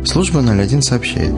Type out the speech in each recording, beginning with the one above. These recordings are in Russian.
Служба 01 сообщает.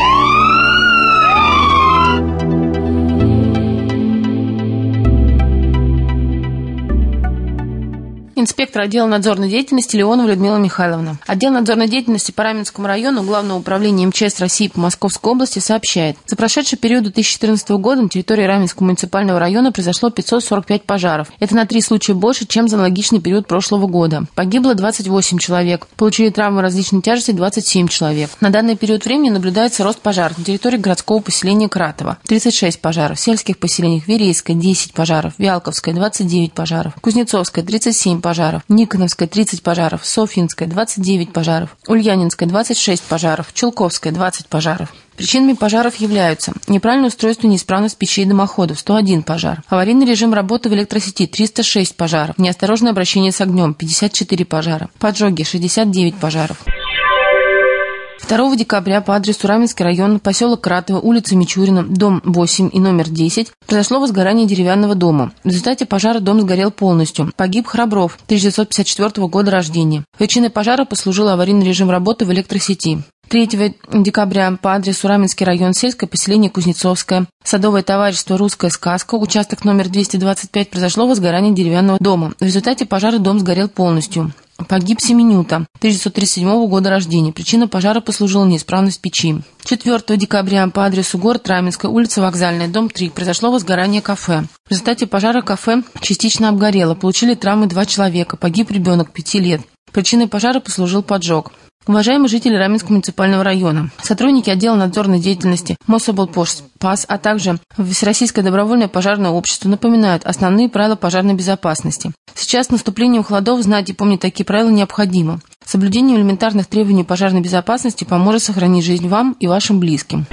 Инспектор отдела надзорной деятельности Леонова Людмила Михайловна. Отдел надзорной деятельности по Раменскому району Главного управления МЧС России по Московской области сообщает. За прошедший период 2014 года на территории Раменского муниципального района произошло 545 пожаров. Это на 3 случая больше, чем за аналогичный период прошлого года. Погибло 28 человек. Получили травмы различной тяжести 27 человек. На данный период времени наблюдается рост пожаров на территории городского поселения Кратово. 36 пожаров. В сельских поселениях Верейское 10 пожаров. Вялковское 29 пожаров. Кузнецовское 37 пожаров. Никоновская 30 пожаров, Софьинская 29 пожаров, Ульянинская 26 пожаров, Чулковская 20 пожаров. Причинами пожаров являются неправильное устройство и неисправность печей и дымоходов – 101 пожар, аварийный режим работы в электросети – 306 пожаров, неосторожное обращение с огнем – 54 пожара, поджоги – 69 пожаров. 2 декабря по адресу Раменский район, поселок Кратово, улица Мичурина, дом 8 и номер 10, произошло возгорание деревянного дома. В результате пожара дом сгорел полностью. Погиб Храбров, 1954 года рождения. Причиной пожара послужил аварийный режим работы в электросети. 3 декабря по адресу Раменский район, сельское поселение Кузнецовское, садовое товарищество «Русская сказка», участок номер 225, произошло возгорание деревянного дома. В результате пожара дом сгорел полностью. Погиб Семенюта, 1937 года рождения. Причина пожара послужила неисправность печи. 4 декабря по адресу город Раменская, улица Вокзальная, дом 3, произошло возгорание кафе. В результате пожара кафе частично обгорело. Получили травмы 2 человека. Погиб ребенок 5 лет. Причиной пожара послужил поджог. Уважаемые жители Раменского муниципального района, сотрудники отдела надзорной деятельности Мособлпожспас, а также Всероссийское добровольное пожарное общество напоминают основные правила пожарной безопасности. Сейчас с наступлением холодов знать и помнить такие правила необходимо. Соблюдение элементарных требований пожарной безопасности поможет сохранить жизнь вам и вашим близким.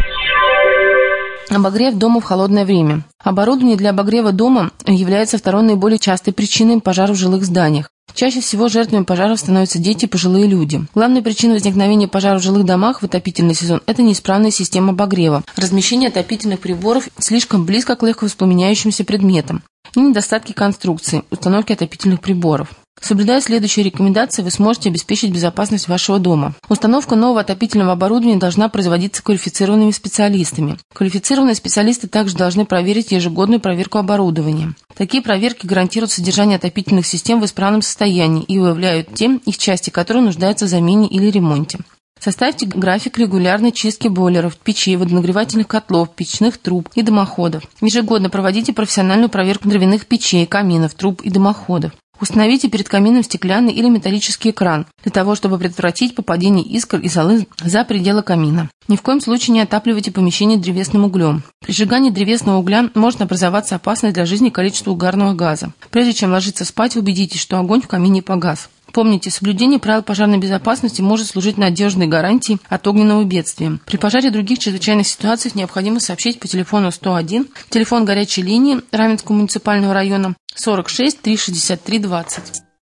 Обогрев дома в холодное время. Оборудование для обогрева дома является второй наиболее частой причиной пожаров в жилых зданиях. Чаще всего жертвами пожаров становятся дети и пожилые люди. Главная причина возникновения пожаров в жилых домах в отопительный сезон – это неисправная система обогрева, размещение отопительных приборов слишком близко к легковоспламеняющимся предметам и недостатки конструкции, установки отопительных приборов. Соблюдая следующие рекомендации, вы сможете обеспечить безопасность вашего дома. Установка нового отопительного оборудования должна производиться квалифицированными специалистами. Квалифицированные специалисты также должны проверить ежегодную проверку оборудования. Такие проверки гарантируют содержание отопительных систем в исправном состоянии и выявляют те их части, которые нуждаются в замене или ремонте. Составьте график регулярной чистки бойлеров, печей, водонагревательных котлов, печных труб и дымоходов. Ежегодно проводите профессиональную проверку дровяных печей, каминов, труб и дымоходов. Установите перед камином стеклянный или металлический экран для того, чтобы предотвратить попадение искр и золы за пределы камина. Ни в коем случае не отапливайте помещение древесным углем. При сжигании древесного угля может образоваться опасное для жизни количество угарного газа. Прежде чем ложиться спать, убедитесь, что огонь в камине погас. Помните, соблюдение правил пожарной безопасности может служить надежной гарантией от огненного бедствия. При пожаре и других чрезвычайных ситуациях необходимо сообщить по телефону 101, телефон горячей линии Раменского муниципального района 46 363 20.